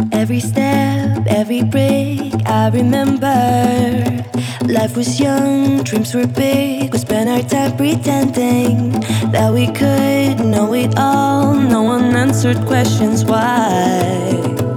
Every step, every break, I remember. Life was young, dreams were big. We spent our time pretending that we could know it all. No one answered questions why.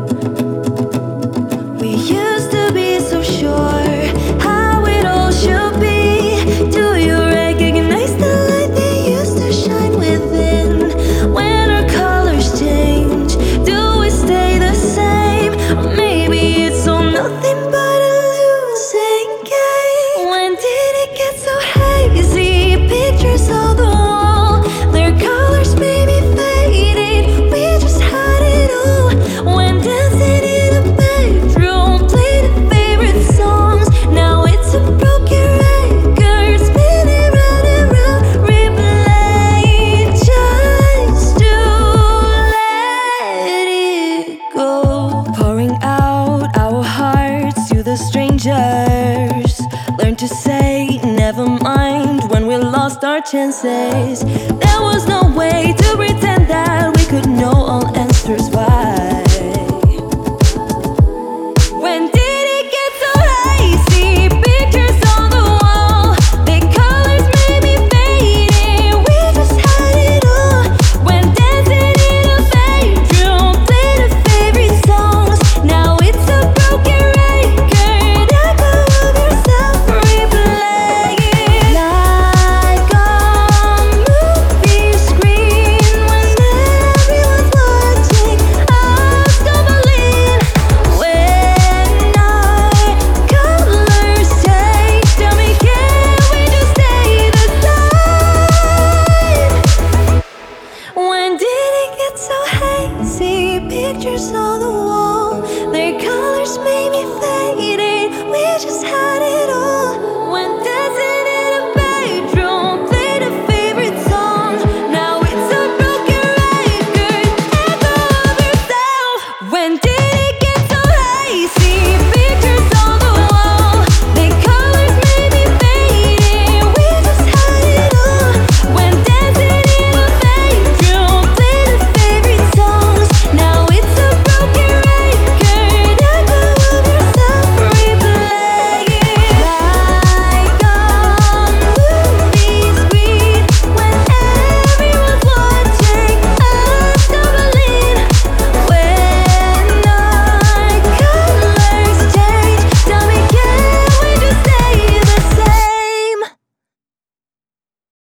We used to be so sure how it all should be. Do you recognize the light that used to shine within? When our colors change, do we stay the same? Or maybe it's all nothing but a losing game. When did it get so hazy? Pictures on the wall, their colors may be fading. We just had it all. When dancing in a bedroom, played our favorite songs. Now it's a broken record, spinning round and round, replaying just to let it go. Pouring out our hearts to the strangers. Learn to say never mind when we lost our chances. There was no way to pretend that we could know all answers. Why? When did it get so hazy? Pictures on the wall, the colors may be fading. We just had it all. When dancing in a bedroom, played our favorite songs. Now it's a broken record, echo of yourself replaying like a movie screen. When everyone's watching us stumbling. When our colors change, tell me, can we just stay the same? When did it get so hazy? Pictures on the